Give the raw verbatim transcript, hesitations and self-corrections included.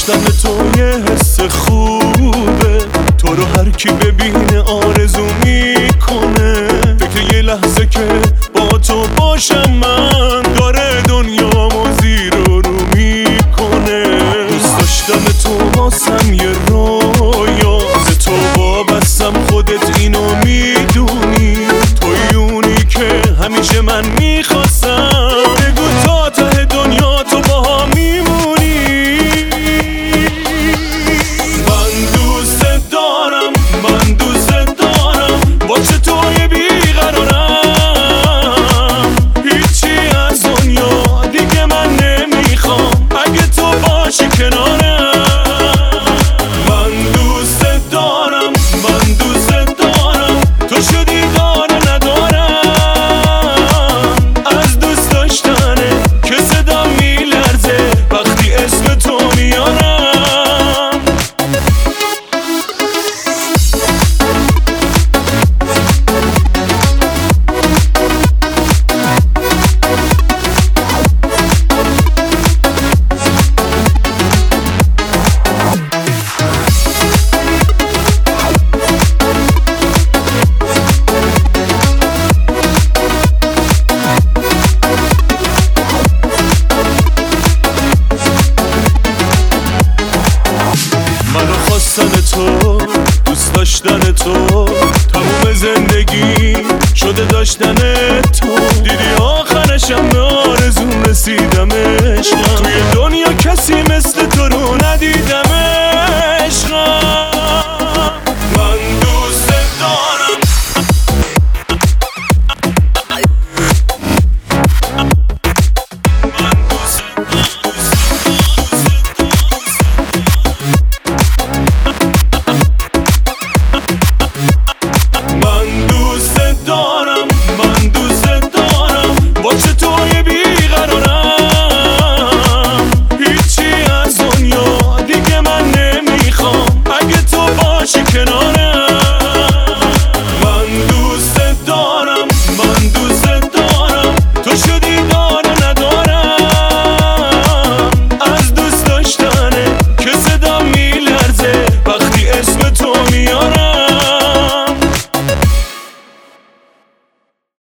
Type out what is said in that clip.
داشتن تو یه حس خوبه، تو رو هر کی ببینه آرزو میکنه. فکر یه لحظه که با تو باشم من، داره دنیامو زیر و رو میکنه. دوست داشتن تو واسم یه رویا، ز تو وابستم خودت اینو میدونی. توی اونی که همیشه من میخواستم، بگو تا ته دنیا تو با ها میمونی. من دوست دارم، من دوست دارم، واسه توی بیقرارم. هیچی از دنیا دیگه من نمیخوام اگه تو باشی کنارم. من دوست دارم، من دوست دارم، تو شدی داره ندارم. از دوست داشتنه که صدا میلرزه وقتی اسم تو میارم. منو خواستن تو، دوست داشتن تو، تموم زندگی شده داشتن تو. دیدی آخرشم به آرزوم رسیدم عشقم. توی